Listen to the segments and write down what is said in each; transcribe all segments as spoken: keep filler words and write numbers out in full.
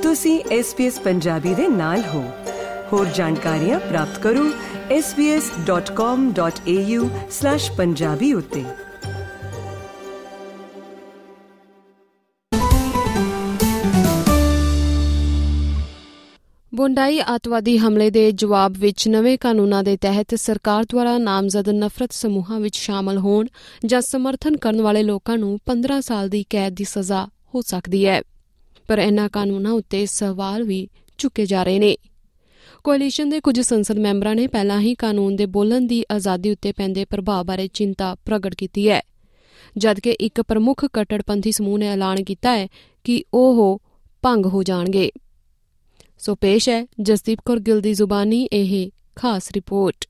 ਤੁਸੀਂ S B S Punjabi ਦੇ ਨਾਲ ਹੋ। ਹੋਰ ਜਾਣਕਾਰੀਆਂ ਪ੍ਰਾਪਤ ਕਰੋ S B S dot com dot A U slash Punjabi ਉੱਤੇ। ਬੋਂਡਾਈ ਅੱਤਵਾਦੀ ਹਮਲੇ ਦੇ ਜਵਾਬ ਵਿੱਚ ਨਵੇਂ ਕਾਨੂੰਨਾਂ ਦੇ ਤਹਿਤ ਸਰਕਾਰ ਦੁਆਰਾ ਨਾਮਜ਼ਦ ਨਫ਼ਰਤ ਸਮੂਹਾਂ ਵਿੱਚ ਸ਼ਾਮਲ ਹੋਣ ਜਾਂ ਸਮਰਥਨ ਕਰਨ ਵਾਲੇ ਲੋਕਾਂ ਨੂੰ ਪੰਦਰਾਂ ਸਾਲ ਦੀ ਕੈਦ ਦੀ ਸਜ਼ਾ ਹੋ ਸਕਦੀ ਹੈ। ਪਰ ਇਨ੍ਹਾਂ ਕਾਨੂੰਨਾਂ ਉੱਤੇ ਸਵਾਲ ਵੀ ਚੁੱਕੇ ਜਾ ਰਹੇ ਨੇ। ਕੋਅਲੀਸ਼ਨ ਦੇ ਕੁਝ ਸੰਸਦ ਮੈਂਬਰਾਂ ਨੇ ਪਹਿਲਾਂ ਹੀ ਕਾਨੂੰਨ ਦੇ ਬੋਲਣ ਦੀ ਆਜ਼ਾਦੀ ਉੱਤੇ ਪੈਂਦੇ ਪ੍ਰਭਾਵ ਬਾਰੇ ਚਿੰਤਾ ਪ੍ਰਗਟ ਕੀਤੀ ਹੈ, ਜਦਕਿ ਇੱਕ ਪ੍ਰਮੁੱਖ ਕੱਟੜਪੰਥੀ ਸਮੂਹ ਨੇ ਐਲਾਨ ਕੀਤਾ ਹੈ ਕਿ ਉਹ ਭੰਗ ਹੋ ਜਾਣਗੇ। ਸੋ ਪੇਸ਼ ਹੈ ਜਸਦੀਪ ਕੌਰ ਗਿੱਲ ਦੀ ਜ਼ੁਬਾਨੀ ਇਹ ਖਾਸ ਰਿਪੋਰਟ।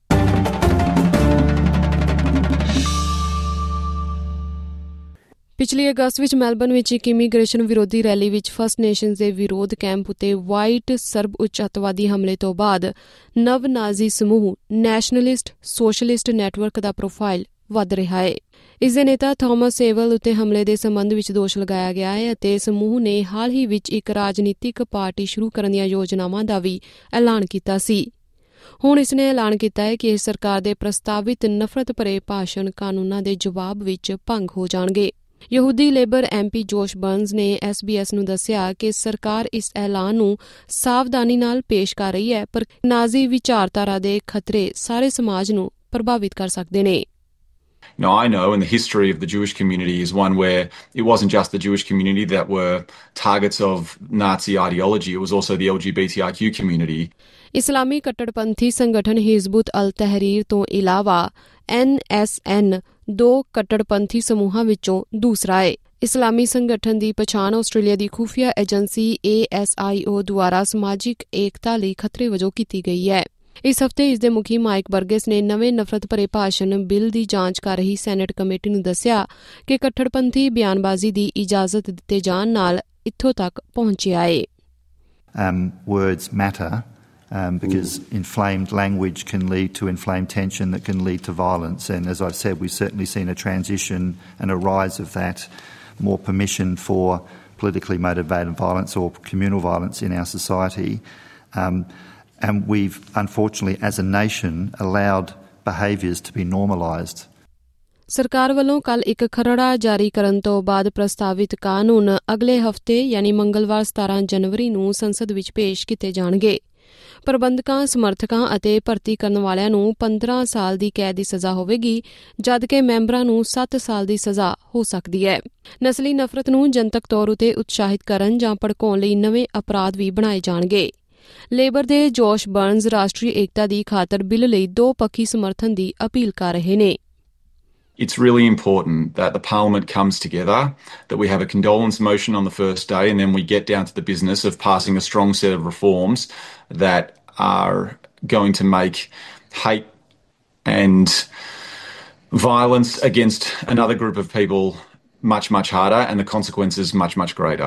ਪਿਛਲੇ ਅਗਸਤ ਵਿੱਚ ਮੈਲਬਰਨ ਵਿੱਚ ਇੱਕ ਇਮੀਗ੍ਰੇਸ਼ਨ ਵਿਰੋਧੀ ਰੈਲੀ ਵਿੱਚ ਫਸਟ ਨੇਸ਼ਨਜ਼ ਦੇ ਵਿਰੋਧ ਕੈਂਪ ਉੱਤੇ ਵਾਈਟ ਸਰਬ ਉੱਚ ਅੱਤਵਾਦੀ ਹਮਲੇ ਤੋਂ ਬਾਅਦ ਨਵ ਨਾਜ਼ੀ ਸਮੂਹ ਨੈਸ਼ਨਲਿਸਟ ਸੋਸ਼ਲਿਸਟ ਨੈਟਵਰਕ ਦਾ ਪ੍ਰੋਫਾਈਲ ਵਧ ਰਿਹਾ ਹੈ। ਇਸ ਦੇ ਨੇਤਾ ਥਾਮਸ ਸੇਵਲ ਉੱਤੇ ਹਮਲੇ ਦੇ ਸੰਬੰਧ ਵਿੱਚ ਦੋਸ਼ ਲਗਾਇਆ ਗਿਆ ਹੈ ਅਤੇ ਸਮੂਹ ਨੇ ਹਾਲ ਹੀ ਵਿੱਚ ਇੱਕ ਰਾਜਨੀਤਿਕ ਪਾਰਟੀ ਸ਼ੁਰੂ ਕਰਨ ਦੀਆਂ ਯੋਜਨਾਵਾਂ ਦਾ ਵੀ ਐਲਾਨ ਕੀਤਾ ਸੀ। ਹੁਣ ਇਸ ਨੇ ਐਲਾਨ ਕੀਤਾ ਹੈ ਕਿ ਇਹ ਸਰਕਾਰ ਦੇ ਪ੍ਰਸਤਾਵਿਤ ਨਫ਼ਰਤ ਭਰੇ ਭਾਸ਼ਣ ਕਾਨੂੰਨਾਂ ਦੇ ਜਵਾਬ ਵਿੱਚ ਭੰਗ ਹੋ ਜਾਣਗੇ। ਯਹੂਦੀ Labor M P Josh Burns ਨੇ ਐਸ ਬੀ ਐਸ ਨੂੰ ਦੱਸਿਆ ਕਿ ਸਰਕਾਰ ਇਸ ਐਲਾਨ ਨੂੰ ਸਾਵਧਾਨੀ ਨਾਲ ਪੇਸ਼ ਕਰ ਰਹੀ ਹੈ, ਪਰ ਨਾਜ਼ੀ ਵਿਚਾਰਧਾਰਾ ਦੇ ਖਤਰੇ ਸਾਰੇ ਸਮਾਜ ਨੂੰ ਪ੍ਰਭਾਵਿਤ ਕਰ ਸਕਦੇ ਨੇ। Now, I know, and the history of the Jewish community is one where it wasn't just the Jewish community that were targets of Nazi ideology, it was also the L G B T I Q community. ਇਸਲਾਮੀ ਕੱਟੜਪੰਥੀ ਸੰਗਠਨ ਹਿਜ਼ਬੁਤ ਅਲ ਤਹਿਰੀਰ ਤੋਂ ਇਲਾਵਾ N S N ਦੋ ਕੱਟੜਪੰਥੀ ਸਮੂਹਾਂ ਵਿੱਚੋਂ ਦੂਸਰਾ ਹੈ। ਇਸਲਾਮੀ ਸੰਗਠਨ ਦੀ ਪਛਾਣ ਆਸਟ੍ਰੇਲੀਆ ਦੀ ਖੁਫੀਆ ਏਜੰਸੀ ਏ ਐਸ ਆਈ ਓ ਦੁਆਰਾ ਸਮਾਜਿਕ ਏਕਤਾ ਲਈ ਖਤਰੇ ਵਜੋਂ ਕੀਤੀ ਗਈ ਹੈ। ਇਸ ਹਫ਼ਤੇ ਇਸ ਦੇ ਮੁਖੀ ਮਾਈਕ ਬਰਗਸ ਨੇ ਨਵੇਂ ਨਫ਼ਰਤ ਭਰੇ ਭਾਸ਼ਣ ਬਿੱਲ ਦੀ ਜਾਂਚ ਕਰ ਰਹੀ ਸੈਨੇਟ ਕਮੇਟੀ ਨੂੰ ਦੱਸਿਆ ਕਿ ਕੱਟੜਪੰਥੀ ਬਿਆਨਬਾਜ਼ੀ ਦੀ ਇਜਾਜ਼ਤ ਦਿੱਤੇ ਜਾਣ ਨਾਲ ਇੱਥੋਂ ਤੱਕ ਪਹੁੰਚਿਆ ਹੈ। Um, words matter um, because inflamed language can lead to inflamed tension that can lead to violence. And as I've said, we've certainly seen a transition and a rise of that, more permission for politically motivated violence or communal violence in our society. Um, And we've, unfortunately, as a nation, allowed behaviours to be normalised. ਸਰਕਾਰ ਵੱਲੋਂ ਕੱਲ੍ਹ ਇੱਕ ਖਰੜਾ ਜਾਰੀ ਕਰਨ ਤੋਂ ਬਾਅਦ ਪ੍ਰਸਤਾਵਿਤ ਕਾਨੂੰਨ ਅਗਲੇ ਹਫ਼ਤੇ ਯਾਨੀ ਮੰਗਲਵਾਰ ਸਤਾਰਾਂ ਜਨਵਰੀ ਨੂੰ ਸੰਸਦ ਵਿੱਚ ਪੇਸ਼ ਕੀਤੇ ਜਾਣਗੇ। ਪ੍ਰਬੰਧਕਾਂ, ਸਮਰਥਕਾਂ ਅਤੇ ਭਰਤੀ ਕਰਨ ਵਾਲਿਆਂ ਨੂੰ ਪੰਦਰਾਂ ਸਾਲ ਦੀ ਕੈਦ ਦੀ ਸਜ਼ਾ ਹੋਵੇਗੀ, ਜਦਕਿ ਮੈਂਬਰਾਂ ਨੂੰ ਸੱਤ ਸਾਲ ਦੀ ਸਜ਼ਾ ਹੋ ਸਕਦੀ ਹੈ। ਨਸਲੀ ਨਫ਼ਰਤ ਨੂੰ ਜਨਤਕ ਤੌਰ ਉੱਤੇ ਉਤਸ਼ਾਹਿਤ ਕਰਨ ਜਾਂ ਭੜਕਾਉਣ ਲਈ ਨਵੇਂ ਅਪਰਾਧ ਵੀ ਬਣਾਏ ਜਾਣਗੇ। ਲੇਬਰ ਦੇ ਜੋਸ਼ ਬਰਨਜ਼ ਰਾਸ਼ਟਰੀ ਏਕਤਾ ਦੀ ਖਾਤਰ ਬਿੱਲ ਲਈ ਦੋ ਪੱਖੀ ਸਮਰਥਨ ਦੀ ਅਪੀਲ ਕਰ ਰਹੇ ਨੇ। It's really important that the Parliament comes together, that we have a condolence motion on the first day, and then we get down to the business of passing a strong set of reforms that are going to make hate and violence against another group of people much, much harder and the consequences much, much greater.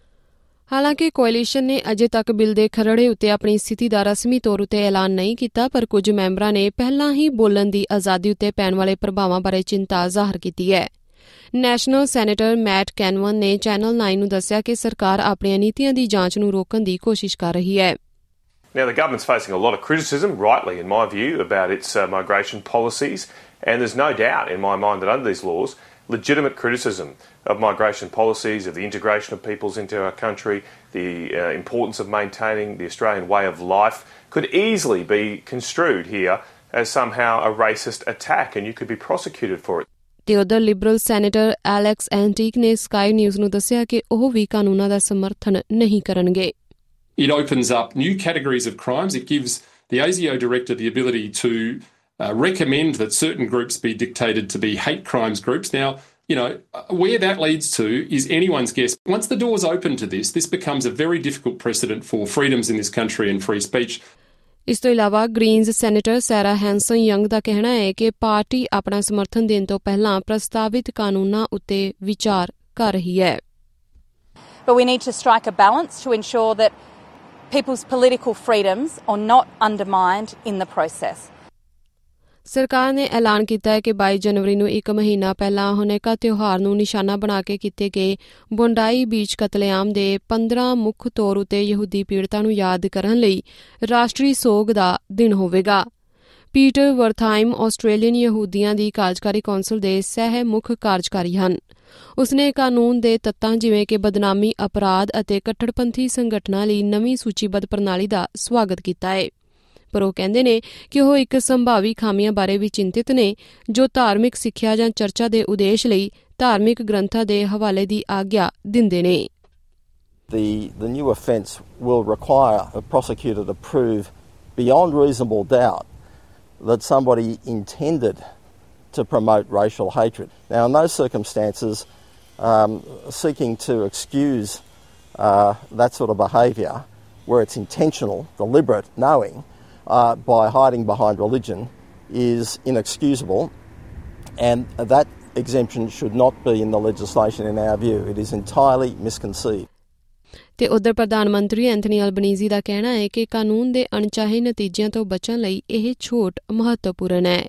ਹਾਲਾਂਕਿ ਕੋਅਲੀਸ਼ਨ ਨੇ ਅਜੇ ਤੱਕ bill ਦੇ ਖਰੜੇ ਉੱਤੇ ਆਪਣੀ ਸਥਿਤੀ ਦਾ ਰਸਮੀ ਤੌਰ ਉੱਤੇ ਐਲਾਨ ਨਹੀਂ ਕੀਤਾ, ਪਰ ਕੁਝ ਮੈਂਬਰਾਂ ਨੇ ਪਹਿਲਾਂ ਹੀ ਬੋਲਣ ਦੀ ਆਜ਼ਾਦੀ ਉੱਤੇ ਪੈਣ ਵਾਲੇ ਪ੍ਰਭਾਵਾਂ ਬਾਰੇ ਚਿੰਤਾ ਜ਼ਾਹਰ ਕੀਤੀ ਹੈ। ਨੈਸ਼ਨਲ ਸੈਨੇਟਰ ਮੈਟ ਕੈਨਵਨ ਨੇ ਚੈਨਲ ਨਾਈਨ ਨੂੰ ਦੱਸਿਆ ਕਿ ਸਰਕਾਰ ਆਪਣੀਆਂ ਨੀਤੀਆਂ ਦੀ ਜਾਂਚ ਨੂੰ ਰੋਕਣ ਦੀ ਕੋਸ਼ਿਸ਼ ਕਰ ਰਹੀ ਹੈ। Now, the government's facing a lot of criticism, rightly in my view, about its uh, migration policies, and there's no doubt in my mind that under these laws, legitimate criticism of migration policies, of the integration of peoples into our country, the uh, importance of maintaining the Australian way of life could easily be construed here as somehow a racist attack, and you could be prosecuted for it. ਤੇ ਉਧਰ Liberal senator Alex Antic ਨੇ Sky News ਨੂੰ ਦੱਸਿਆ ਕਿ ਉਹ ਵੀ ਕਾਨੂੰਨਾਂ ਦਾ ਸਮਰਥਨ ਨਹੀਂ ਕਰਨਗੇ। It opens up new categories of crimes. It gives the A S I O director the ability to uh, recommend that certain groups be dictated to be hate crimes groups. Now, you know, where that leads to is anyone's guess. Once the door's open to this, this becomes a very difficult precedent for freedoms in this country and free speech. ਇਸ ਤੋਂ ਇਲਾਵਾ Greens senator Sarah Hanson Young ਦਾ ਕਹਿਣਾ ਹੈ ਕਿ party ਆਪਣਾ ਸਮਰਥਨ ਦੇਣ ਤੋਂ ਪਹਿਲਾਂ ਪ੍ਰਸਤਾਵਿਤ ਕਾਨੂੰਨਾਂ ਉੱਤੇ ਵਿਚਾਰ ਕਰ ਰਹੀ ਹੈ। But we need to strike a balance to ensure that people's political freedoms are not undermined in the process. ਸਰਕਾਰ ਨੇ ਐਲਾਨ ਕੀਤਾ ਹੈ ਕਿ ਬਾਈ ਜਨਵਰੀ ਨੂੰ ਇੱਕ ਮਹੀਨਾ ਪਹਿਲਾਂ ਹੁਨੇਕਾ ਤਿਉਹਾਰ ਨੂੰ ਨਿਸ਼ਾਨਾ ਬਣਾ ਕੇ ਕੀਤੇ ਗਏ ਬੋਂਡਾਈ ਬੀਚ ਕਤਲੇਆਮ ਦੇ ਪੰਦਰਾਂ ਮੁੱਖ ਤੌਰ ਉੱਤੇ ਯਹੂਦੀ ਪੀੜਤਾਂ ਨੂੰ ਯਾਦ ਕਰਨ ਲਈ ਰਾਸ਼ਟਰੀ ਸੋਗ ਦਾ ਦਿਨ ਹੋਵੇਗਾ। ਪੀਟਰ ਵਰਥਾਈਮ ਆਸਟ੍ਰੇਲੀਅਨ ਯਹੂਦੀਆਂ ਦੀ ਕਾਰਜਕਾਰੀ ਕੌਂਸਲ ਦੇ ਸਹਿ ਮੁੱਖ ਕਾਰਜਕਾਰੀ ਹਨ। ਉਸਨੇ ਕਾਨੂੰਨ ਦੇ ਤੱਤਾਂ ਜਿਵੇਂ ਕਿ ਬਦਨਾਮੀ, ਅਪਰਾਧ ਅਤੇ ਕੱਟੜਪੰਥੀ ਸੰਗਠਨਾਂ ਲਈ ਨਵੀਂ ਸੂਚੀਬੱਧ ਪ੍ਰਣਾਲੀ ਦਾ ਸਵਾਗਤ ਕੀਤਾ ਹੈ। ਪਰ ਉਹ ਕਹਿੰਦੇ ਨੇ ਕਿ ਉਹ ਇੱਕ ਸੰਭਾਵੀ ਖਾਮੀਆਂ ਬਾਰੇ ਵੀ ਚਿੰਤਿਤ ਨੇ ਜੋ ਧਾਰਮਿਕ ਸਿੱਖਿਆ ਜਾਂ ਚਰਚਾ ਦੇ ਉਦੇਸ਼ ਲਈ ਧਾਰਮਿਕ ਗ੍ਰੰਥਾਂ ਦੇ ਹਵਾਲੇ ਦੀ ਆਗਿਆ ਦਿੰਦੇ ਨੇ। The, the new offence will require a prosecutor to prove beyond reasonable doubt that somebody intended to promote racial hatred. Now, in those circumstances, um, seeking to excuse uh, that sort of behaviour, where it's intentional, deliberate, knowing, uh, by hiding behind religion, is inexcusable, and that exemption should not be in the legislation in our view. It is entirely misconceived. ਤੇ ਉਧਰ ਪ੍ਰਧਾਨ ਮੰਤਰੀ Anthony Albanese ਦਾ ਕਹਿਣਾ ਹੈ ਕਿ ਕਾਨੂੰਨ ਦੇ ਅਣਚਾਹੇ ਨਤੀਜਿਆਂ ਤੋਂ ਬਚਣ ਲਈ ਇਹ ਛੋਟ ਮਹੱਤਵਪੂਰਨ ਹੈ।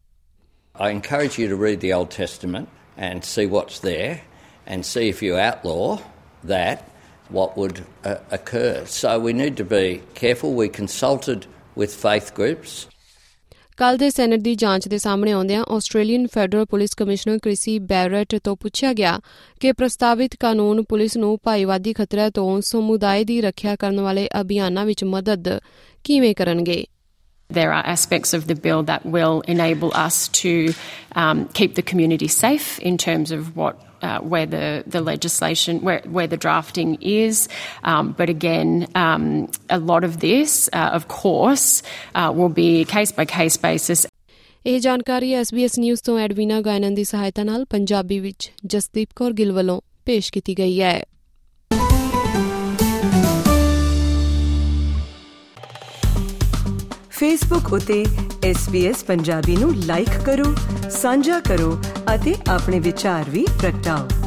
I encourage you to read the Old Testament and see what's there and see if you outlaw that, what would uh, occur. So we need to be careful. We consulted with faith groups. ਕੱਲ੍ਹ ਦੇ senate ਦੀ ਜਾਂਚ ਦੇ ਸਾਹਮਣੇ ਆਉਂਦਿਆਂ Australian Federal Police commissioner Krissy Barrett ਤੋਂ ਪੁੱਛਿਆ ਗਿਆ ਕਿ ਪ੍ਰਸਤਾਵਿਤ ਕਾਨੂੰਨ ਪੁਲਿਸ ਨੂੰ ਭਾਈਵਾਦੀ ਖਤਰੇ ਤੋਂ ਸਮੁਦਾਇ ਦੀ ਰੱਖਿਆ ਕਰਨ ਵਾਲੇ ਅਭਿਆਨਾਂ ਵਿੱਚ ਮਦਦ ਕਿਵੇਂ ਕਰਨਗੇ। There are aspects of the bill that will enable us to um, keep the community safe in terms of what uh, where the, the legislation, where, where the drafting is. Um, but again, um, a lot of this, uh, of course, uh, will be case-by-case basis. ਇਹ ਜਾਣਕਾਰੀ S B S news ਤੋਂ ਐਡਵੀਨਾ ਗਾਇਨਨ ਦੀ ਸਹਾਇਤਾ ਨਾਲ ਪੰਜਾਬੀ ਵਿੱਚ ਜਸਦੀਪ ਕੌਰ ਗਿੱਲ ਵੱਲੋਂ ਪੇਸ਼ ਕੀਤੀ ਗਈ ਹੈ। ਫੇਸਬੁੱਕ ਉਤੇ ਐਸ ਬੀ ਐਸ ਪੰਜਾਬੀ ਨੂੰ ਲਾਈਕ ਕਰੋ, ਸਾਂਝਾ ਕਰੋ ਅਤੇ ਆਪਣੇ ਵਿਚਾਰ ਵੀ ਪ੍ਰਗਟਾਓ।